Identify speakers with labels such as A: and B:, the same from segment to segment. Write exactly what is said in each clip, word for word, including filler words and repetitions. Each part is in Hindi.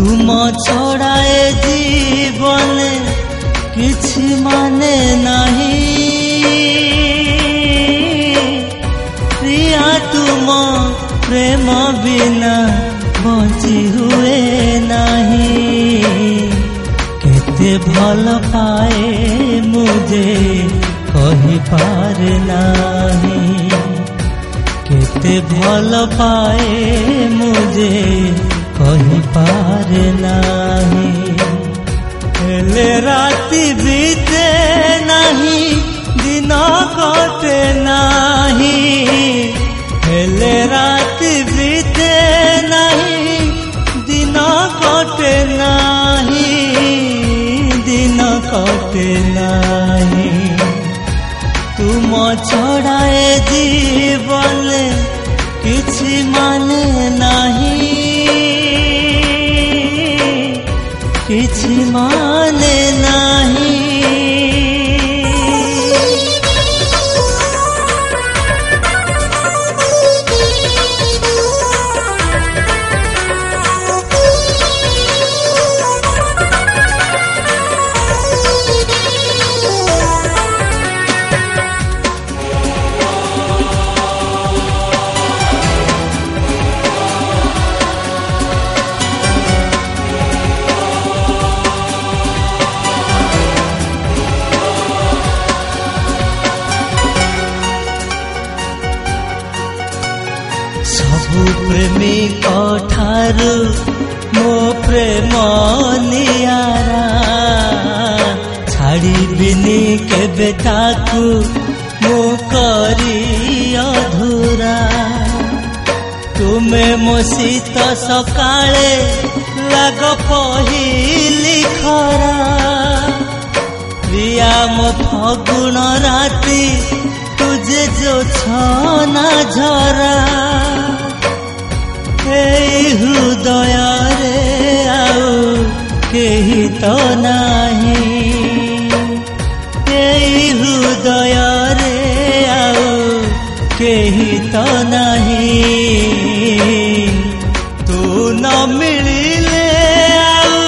A: तुम छड़ाए जीवन किछि माने नहीं प्रिया तुम प्रेम बिना बची हुए नहीं केते भल पाए मुझे कही पार नहीं केते भल पाए मुझे कही पार नहीं हेले राति बीते नहीं दिन कटे नहीं हेले राति बीते नहीं दिन कटे नहीं दिन कटे नहीं तुम छड़ाए जीवन किछि माने नहीं किछि माने नहीं सबु प्रेमी कठारु मो प्रेम नियारा छाड़िबिनी केबे ताकू मो करी अधूरा तुमे मो शीत सकाळे लाग पहिली खरा प्रिया मो फगुण राति तुझे जो छना झरा हृदय रे आउ केही तो नाही हृदय रे आउ केही तो नाही तू न मिलिले आउ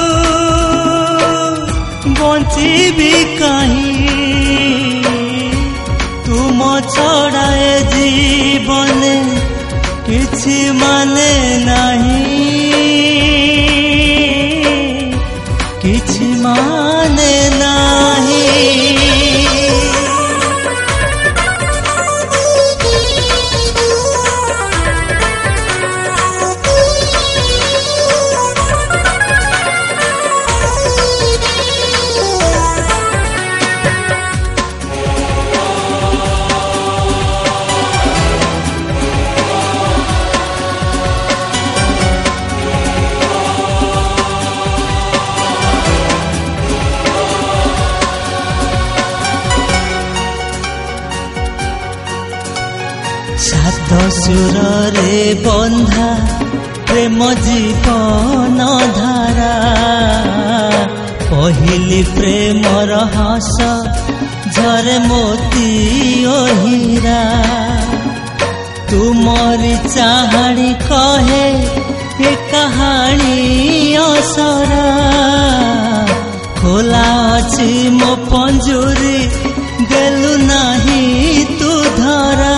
A: बंचिबी कहीं तुम छड़ाए जीवन किछि माने नहीं किछि माने नहीं सात सुर रे बंधा प्रेम जीवन धारा पहिली प्रेम रहस झरे मोती ओ हीरा तुमरी चाहाणी कहे ये कहानी असरा खोला अछि मो पंजुरी देलु नाही तू धरा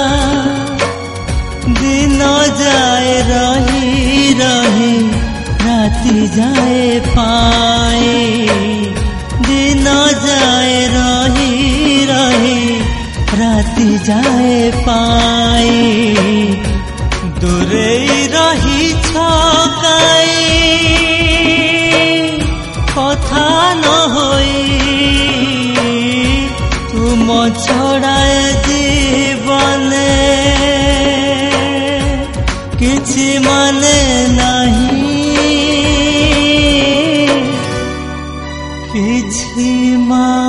A: दिन जाए रही रही राति जाए पाए दिन जाए रही रही राति जाए पाए दूरे रही छकाई कथा न होई तुम छड़ाए जीवने किछि माने नहीं किछि मा